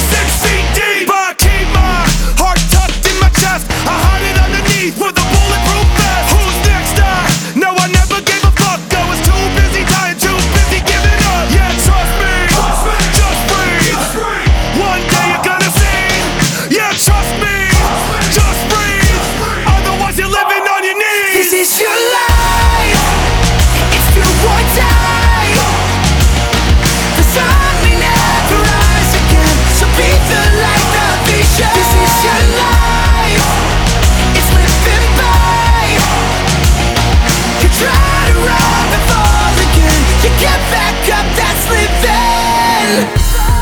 6 feet deep. But I keep my heart tucked in my chest. I hide it underneath with a bulletproof vest. Who's next? No, I never gave a fuck. I was too busy dying, too busy giving up. Yeah, trust me, just breathe. One day you're gonna see. Yeah, trust me, just breathe. Otherwise you're living on your knees. This is your life. It's do or die. The sun may never rise again, so be the light, the vision. This is your life. It's living by. You try to run and fall again. You get back up, that's living.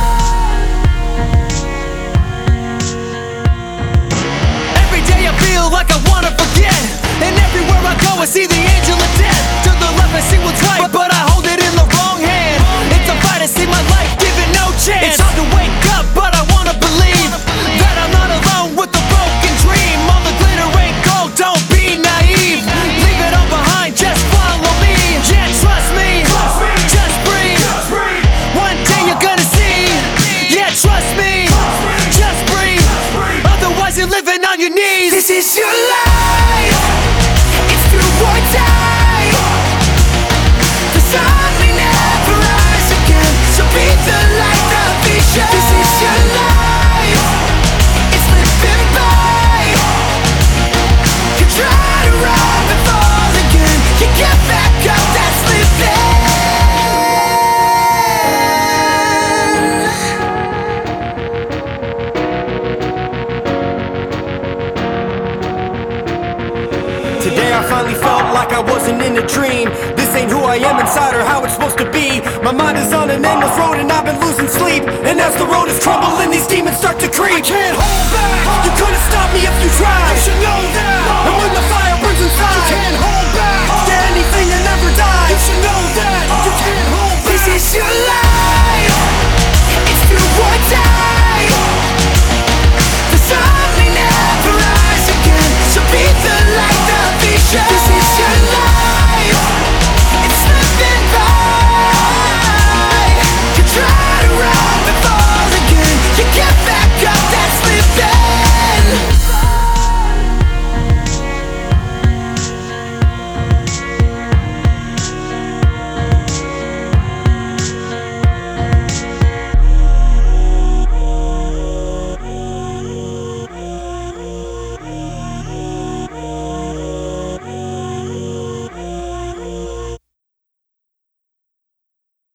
Every day I feel like I wanna forget, and everywhere I go I see the angel of death. To the left I see what's right, but I hold it in the wrong hand. It's a fight, I see my life given no chance. It's hard to wake up, but I wanna believe that I'm not alone with the broken dream. All the glitter ain't gold, don't be naive. Leave it all behind, just follow me. Yeah, trust me, just breathe. One day you're gonna see. Yeah, trust me, just breathe. Otherwise you're living on your knees. This is your life. It's do or die. The sun may never rise again, so be the light, the vision. This is your life. It's living by. You try to run and fall again. You get back up, that's living. Today I finally felt like I wasn't in a dream. This ain't who I am inside or how it's supposed to be. My mind is on an endless road and I've been losing sleep. And as the road is crumbling